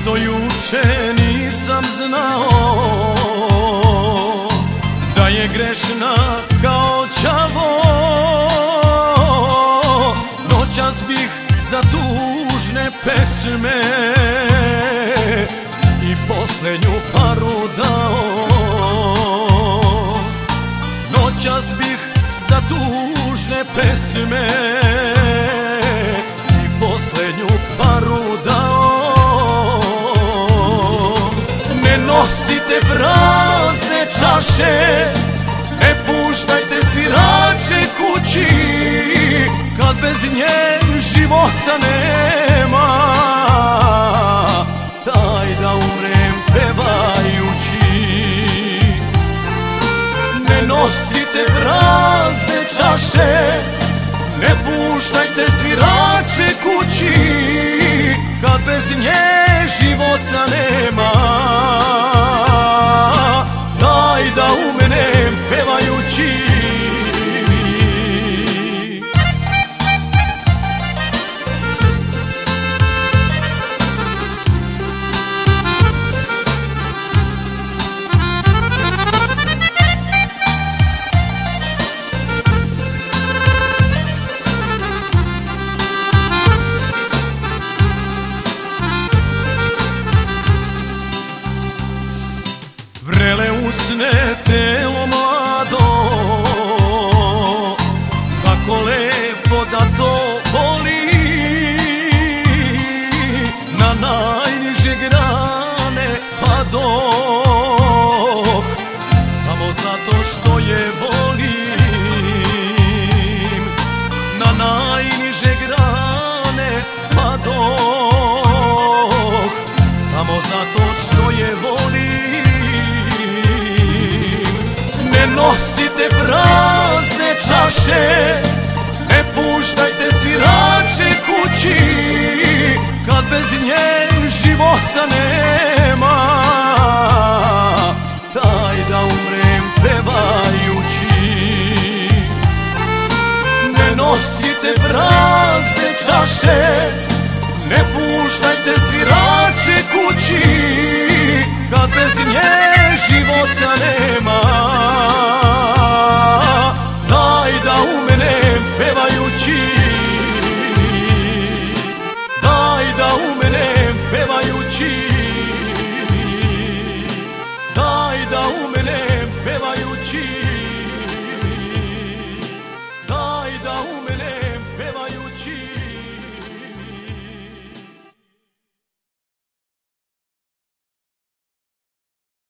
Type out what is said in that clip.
do juče nisam znao da je grešna kao đavo. Noćas bih za tužne pesme i posljednju paru dao. Noćas bih za tužne pesme i posljednju paru dao. Ne nosite prazne čaše, ne puštajte svirače kući, kad bez nje života nema. Daj da umrem pevajući. Ne nosite prazne čaše, ne puštajte svirače kući, kad bez nje života nema. Daj da umrem pevajući. Vrele usne telo mlado, kako lepo da to boli. Na najniže grane padoh, samo zato što je volim. Na najniže grane padoh, samo zato što je volim. Ne nosite prazne čaše, ne puštajte svirače kući, kad bez nje života nema. Daj da umrem pevajući. Ne nosite prazne čaše, ne puštajte svirače kući, kad bez nje života nema. Daj da umrem pevajući. Daj da umrem pevajući. Daj da umrem pevajući. Daj da umrem pevajući.